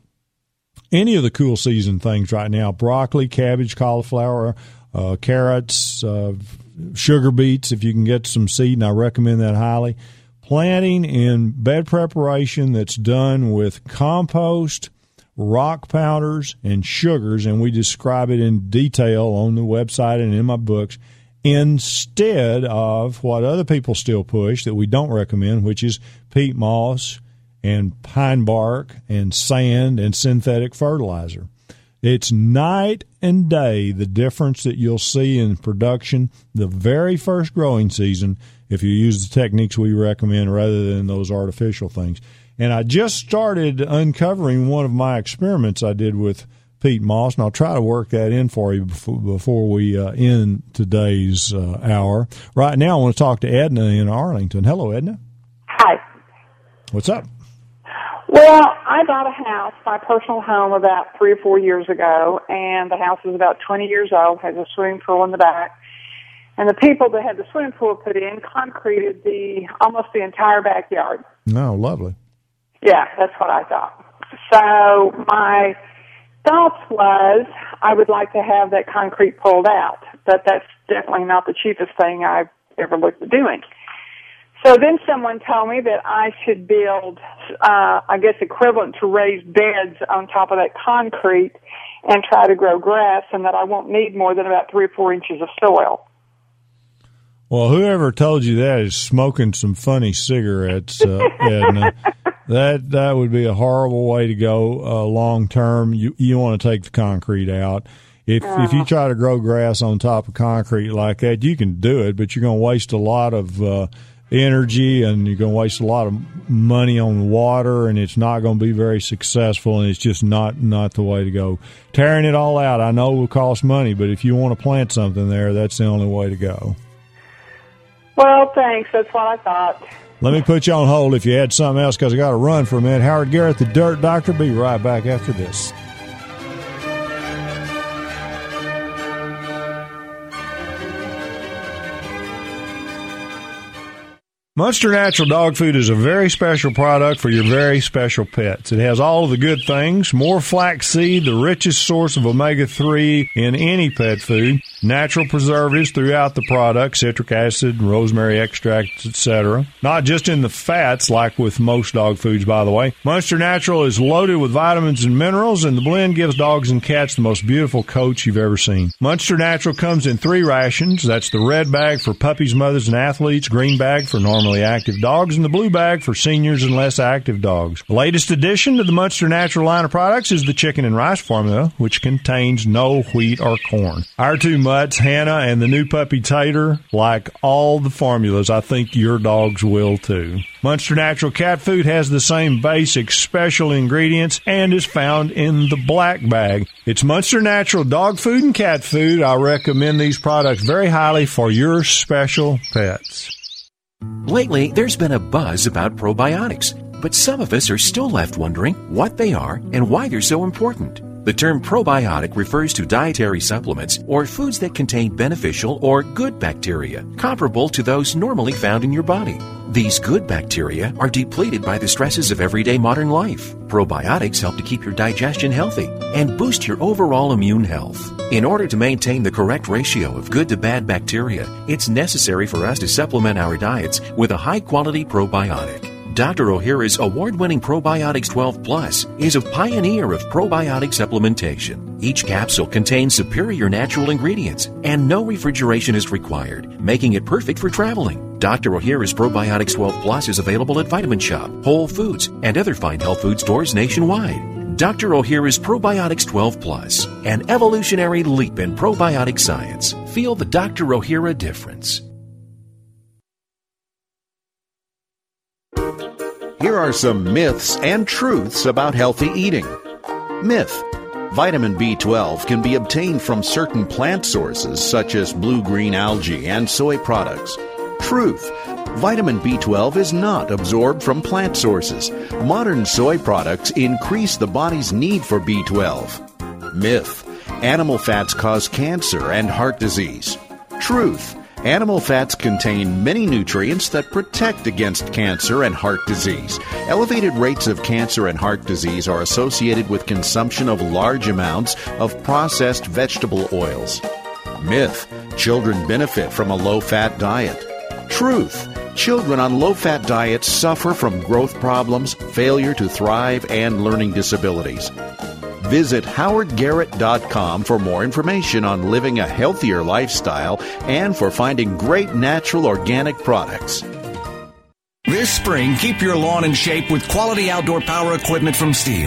any of the cool season things right now: broccoli, cabbage, cauliflower, uh, carrots, uh, sugar beets, if you can get some seed, and I recommend that highly. Planting in bed preparation that's done with compost, rock powders, and sugars, and we describe it in detail on the website and in my books, instead of what other people still push that we don't recommend, which is peat moss and pine bark and sand and synthetic fertilizer. It's night and day the difference that you'll see in production the very first growing season if you use the techniques we recommend rather than those artificial things. And I just started uncovering one of my experiments I did with peat moss, and I'll try to work that in for you before, before we uh, end today's uh, hour. Right now, I want to talk to Edna in Arlington. Hello, Edna. Hi. What's up? Well, I bought a house, my personal home, about three or four years ago, and the house is about twenty years old, has a swimming pool in the back. And the people that had the swimming pool put in concreted the almost the entire backyard. Oh, lovely. Yeah, that's what I thought. So my thoughts was I would like to have that concrete pulled out, but that's definitely not the cheapest thing I've ever looked at doing. So then someone told me that I should build, uh, I guess, equivalent to raised beds on top of that concrete and try to grow grass, and that I won't need more than about three or four inches of soil. Well, whoever told you that is smoking some funny cigarettes, uh, Edna. That that would be a horrible way to go uh, long term. You you want to take the concrete out. If uh, if you try to grow grass on top of concrete like that, you can do it, but you're going to waste a lot of uh, energy, and you're going to waste a lot of money on water, and it's not going to be very successful, and it's just not not the way to go. Tearing it all out, I know, will cost money, but if you want to plant something there, that's the only way to go. Well, thanks. That's what I thought. Let me put you on hold if you had something else, because I got to run for a minute. Howard Garrett, the Dirt Doctor, be right back after this. Munster Natural Dog Food is a very special product for your very special pets. It has all of the good things, more flaxseed, the richest source of omega three in any pet food, natural preservatives throughout the product, citric acid, rosemary extracts, et cetera. Not just in the fats, like with most dog foods, by the way. Munster Natural is loaded with vitamins and minerals, and the blend gives dogs and cats the most beautiful coats you've ever seen. Munster Natural comes in three rations. That's the red bag for puppies, mothers, and athletes, green bag for normal active dogs, and the blue bag for seniors and less active dogs. The latest addition to the Munster Natural line of products is the chicken and rice formula, which contains no wheat or corn. Our two mutts, Hannah and the new puppy Tater, like all the formulas. I think your dogs will too. Munster Natural cat food has the same basic special ingredients and is found in the black bag. It's Munster Natural dog food and cat food. I recommend these products very highly for your special pets. Lately, there's been a buzz about probiotics, but some of us are still left wondering what they are and why they're so important. The term probiotic refers to dietary supplements or foods that contain beneficial or good bacteria, comparable to those normally found in your body. These good bacteria are depleted by the stresses of everyday modern life. Probiotics help to keep your digestion healthy and boost your overall immune health. In order to maintain the correct ratio of good to bad bacteria, it's necessary for us to supplement our diets with a high-quality probiotic. Doctor O'Hara's award-winning Probiotics twelve Plus is a pioneer of probiotic supplementation. Each capsule contains superior natural ingredients, and no refrigeration is required, making it perfect for traveling. Doctor O'Hara's Probiotics twelve Plus is available at Vitamin Shop, Whole Foods, and other fine health food stores nationwide. Doctor O'Hara's Probiotics twelve Plus, an evolutionary leap in probiotic science. Feel the Doctor O'Hara difference. Here are some myths and truths about healthy eating. Myth: vitamin B twelve can be obtained from certain plant sources such as blue-green algae and soy products. Truth: vitamin B twelve is not absorbed from plant sources. Modern soy products increase the body's need for B twelve. Myth: animal fats cause cancer and heart disease. Truth: animal fats contain many nutrients that protect against cancer and heart disease. Elevated rates of cancer and heart disease are associated with consumption of large amounts of processed vegetable oils. Myth: children benefit from a low-fat diet. Truth: children on low-fat diets suffer from growth problems, failure to thrive, and learning disabilities. Visit howard garrett dot com for more information on living a healthier lifestyle and for finding great natural organic products. This spring, keep your lawn in shape with quality outdoor power equipment from Steel.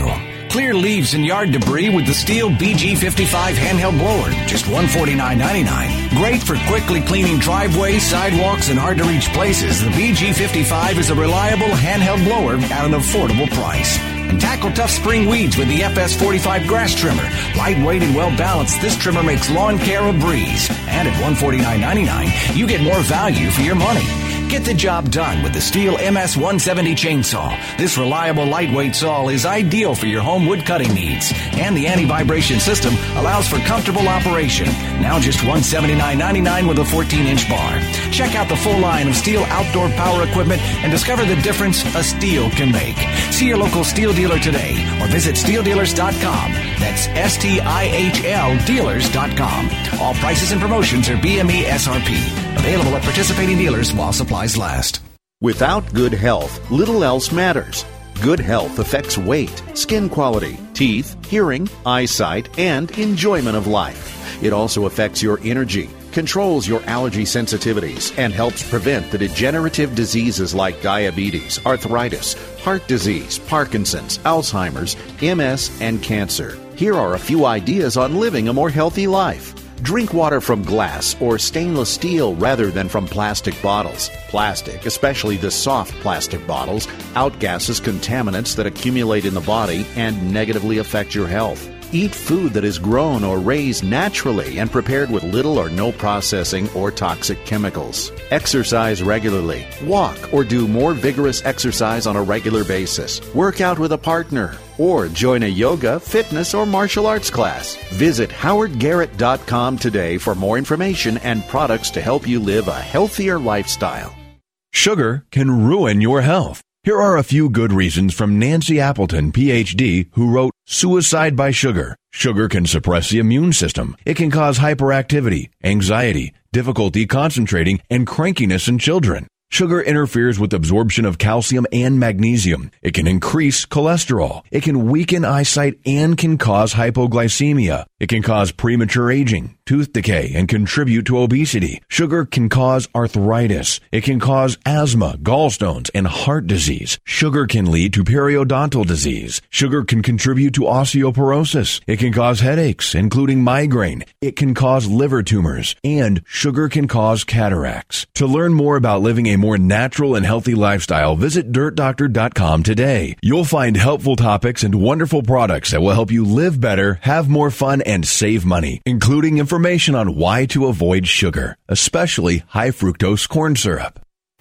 Clear leaves and yard debris with the Stihl B G fifty-five handheld blower, just one hundred forty-nine ninety-nine. Great for quickly cleaning driveways, sidewalks, and hard-to-reach places. The B G fifty-five is a reliable handheld blower at an affordable price. And tackle tough spring weeds with the F S forty-five grass trimmer. Lightweight and well-balanced, this trimmer makes lawn care a breeze. And at one hundred forty-nine ninety-nine, you get more value for your money. Get the job done with the Stihl M S one seventy chainsaw. This reliable, lightweight saw is ideal for your home wood cutting needs. And the anti-vibration system allows for comfortable operation. Now just one hundred seventy-nine ninety-nine with a fourteen inch bar. Check out the full line of Stihl outdoor power equipment and discover the difference a Stihl can make. See your local Stihl dealer today or visit Stihl dealers dot com. That's S T I H L dealers dot com. All prices and promotions are B M E S R P. Available at participating dealers while supplies last. Without good health, little else matters. Good health affects weight, skin quality, teeth, hearing, eyesight, and enjoyment of life. It also affects your energy, controls your allergy sensitivities, and helps prevent the degenerative diseases like diabetes, arthritis, heart disease, Parkinson's, Alzheimer's, M S, and cancer. Here are a few ideas on living a more healthy life. Drink water from glass or stainless steel rather than from plastic bottles. Plastic, especially the soft plastic bottles, outgasses contaminants that accumulate in the body and negatively affect your health. Eat food that is grown or raised naturally and prepared with little or no processing or toxic chemicals. Exercise regularly. Walk or do more vigorous exercise on a regular basis. Work out with a partner. Or join a yoga, fitness, or martial arts class. Visit howard garrett dot com today for more information and products to help you live a healthier lifestyle. Sugar can ruin your health. Here are a few good reasons from Nancy Appleton, P H D, who wrote Suicide by Sugar. Sugar can suppress the immune system. It can cause hyperactivity, anxiety, difficulty concentrating, and crankiness in children. Sugar interferes with absorption of calcium and magnesium. It can increase cholesterol. It can weaken eyesight and can cause hypoglycemia. It can cause premature aging, tooth decay, and contribute to obesity. Sugar can cause arthritis. It can cause asthma, gallstones, and heart disease. Sugar can lead to periodontal disease. Sugar can contribute to osteoporosis. It can cause headaches, including migraine. It can cause liver tumors. And sugar can cause cataracts. To learn more about living a more natural and healthy lifestyle, visit dirt doctor dot com today. You'll find helpful topics and wonderful products that will help you live better, have more fun, and save money, including information on why to avoid sugar, especially high fructose corn syrup.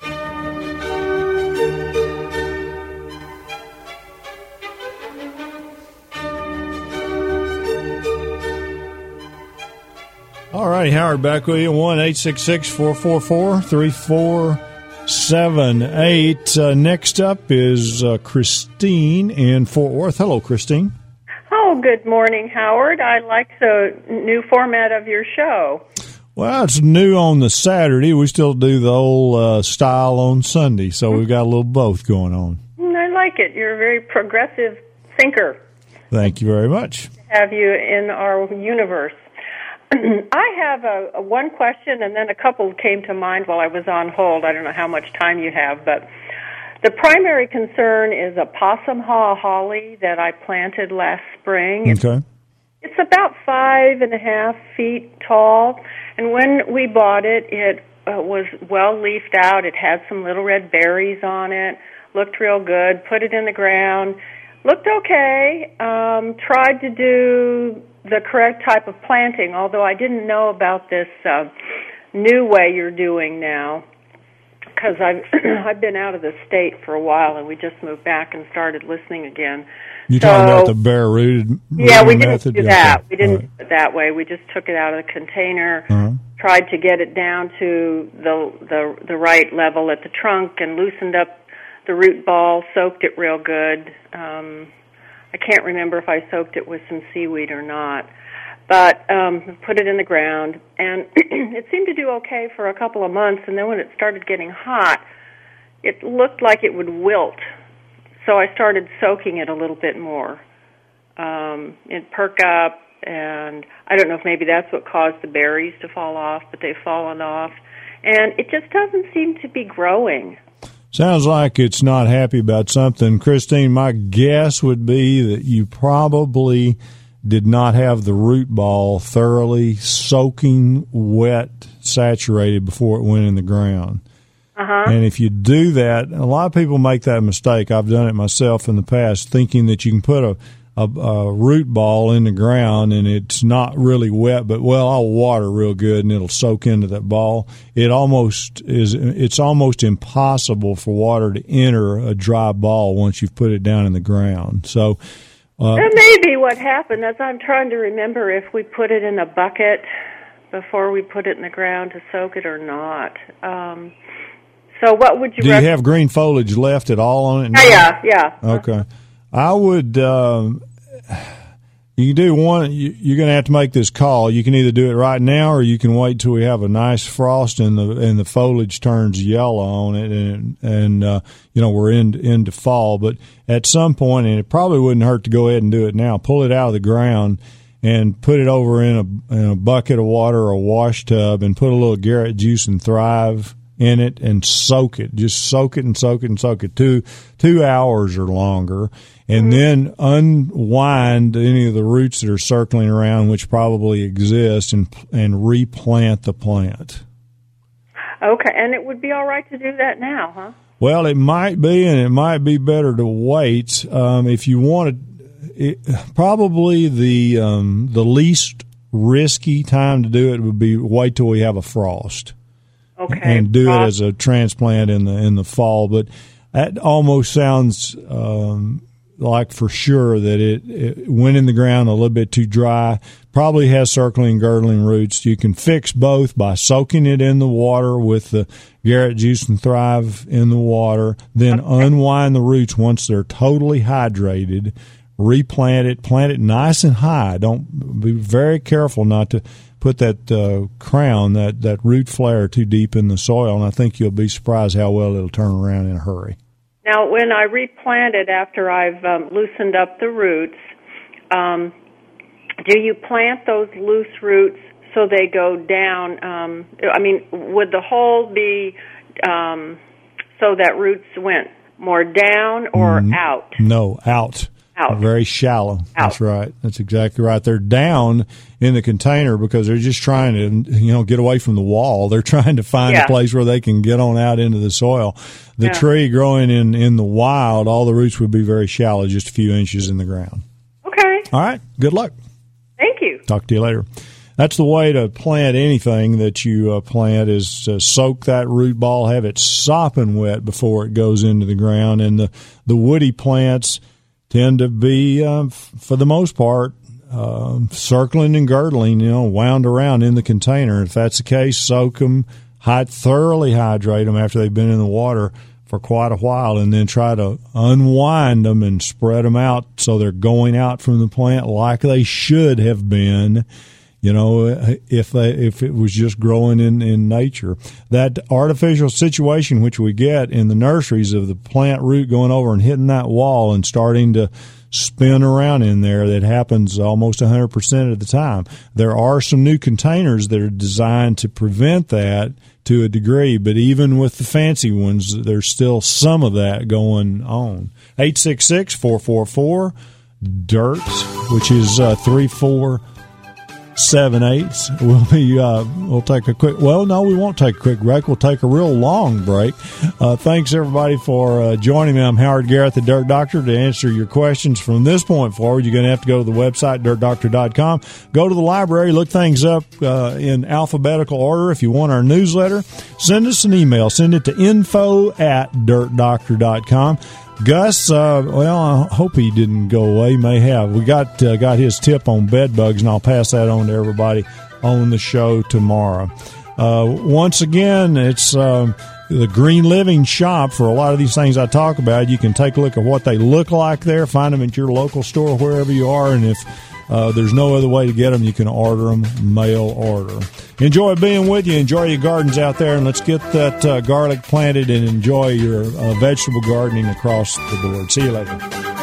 All right, Howard, back with you. one eight six six, four four four, three four seven eight. Uh, next up is uh, Christine in Fort Worth. Hello, Christine. Oh, good morning, Howard. I like the new format of your show. Well, it's new on the Saturday. We still do the old uh, style on Sunday, so we've got a little both going on. I like it. You're a very progressive thinker. Thank you very much. To have you in our universe. I have a, a one question, and then a couple came to mind while I was on hold. I don't know how much time you have, but the primary concern is a possum haw holly that I planted last spring. Okay. It's about five and a half feet tall, and when we bought it, it uh, was well leafed out. It had some little red berries on it, looked real good, put it in the ground, looked okay, um, tried to do the correct type of planting, although I didn't know about this uh, new way you're doing now, because I've, I've been out of the state for a while, and we just moved back and started listening again. You're so, talking about the bare rooted Yeah, we didn't method? do that. We didn't right. do it that way. We just took it out of the container, uh-huh. tried to get it down to the, the the right level at the trunk, and loosened up the root ball, soaked it real good. Um, I can't remember if I soaked it with some seaweed or not, but um, put it in the ground, and it seemed to do okay for a couple of months, and then when it started getting hot, it looked like it would wilt. So I started soaking it a little bit more. Um, it'd perk up, and I don't know if maybe that's what caused the berries to fall off, but they've fallen off. And it just doesn't seem to be growing. Sounds like it's not happy about something. Christine, my guess would be that you probably did not have the root ball thoroughly soaking wet, saturated before it went in the ground. Uh-huh. And if you do that, a lot of people make that mistake. I've done it myself in the past, thinking that you can put a, a, a root ball in the ground and it's not really wet, but, well, I'll water real good and it'll soak into that ball. It almost is, it's almost impossible for water to enter a dry ball once you've put it down in the ground. So, uh, that may be what happened. As I'm trying to remember if we put it in a bucket before we put it in the ground to soak it or not. Um, so what would you Do rec- you have green foliage left at all on it now? Yeah, yeah. yeah. Okay. I would, um, you can do one, you, you're going to have to make this call. You can either do it right now or you can wait till we have a nice frost and the and the foliage turns yellow on it and, and uh, you know, we're in, into fall. But at some point, and it probably wouldn't hurt to go ahead and do it now, pull it out of the ground and put it over in a, in a bucket of water or a wash tub and put a little Garrett Juice and Thrive in it and soak it. Just soak it and soak it and soak it two two hours or longer, and then unwind any of the roots that are circling around, which probably exist, and and replant the plant. Okay, and it would be all right to do that now, huh? Well, it might be, and it might be better to wait um, if you want to. It, probably the um, the least risky time to do it would be wait till we have a frost. Okay. And do it as a transplant in the in the fall, but that almost sounds um, like for sure that it, it went in the ground a little bit too dry. Probably has circling, girdling roots. You can fix both by soaking it in the water with the Garrett Juice and Thrive in the water, then okay. unwind the roots once they're totally hydrated. Replant it, plant it nice and high. Don't be very careful not to put that uh, crown, that, that root flare too deep in the soil, and I think you'll be surprised how well it'll turn around in a hurry. Now, when I replant it after I've um, loosened up the roots, um, do you plant those loose roots so they go down? Um, I mean, would the hole be um, so that roots went more down or mm, out? No, out. Out. Very shallow. Out. That's right. That's exactly right. They're down in the container because they're just trying to, you know, get away from the wall. They're trying to find yeah. a place where they can get on out into the soil. The yeah. tree growing in, in the wild, all the roots would be very shallow, just a few inches in the ground. Okay. All right. Good luck. Thank you. Talk to you later. That's the way to plant anything that you uh, plant is to soak that root ball, have it sopping wet before it goes into the ground. And the, the woody plants tend to be, uh, f- for the most part, uh, circling and girdling, you know, wound around in the container. If that's the case, soak them, hide, thoroughly hydrate them after they've been in the water for quite a while, and then try to unwind them and spread them out so they're going out from the plant like they should have been. You know, if they, if it was just growing in, in nature. That artificial situation which we get in the nurseries of the plant root going over and hitting that wall and starting to spin around in there, that happens almost one hundred percent of the time. There are some new containers that are designed to prevent that to a degree, but even with the fancy ones, there's still some of that going on. eight six six, four four four, D I R T, which is uh, three four seven eights. We'll be uh, we'll take a quick. Well, no, we won't take a quick break. We'll take a real long break. Uh, thanks everybody for uh, joining me. I'm Howard Garrett, the Dirt Doctor. To answer your questions from this point forward, you're going to have to go to the website dirt doctor dot com. Go to the library, look things up uh, in alphabetical order. If you want our newsletter, send us an email. Send it to info at dirt doctor dot com. Gus, uh, well, I hope he didn't go away. May have. We got uh, got his tip on bed bugs, and I'll pass that on to everybody on the show tomorrow. Uh, once again, it's um, the Green Living Shop. For a lot of these things I talk about, you can take a look at what they look like there, find them at your local store, wherever you are, and if uh, there's no other way to get them, you can order them, mail order. Enjoy being with you. Enjoy your gardens out there, and let's get that uh, garlic planted and enjoy your uh, vegetable gardening across the board. See you later.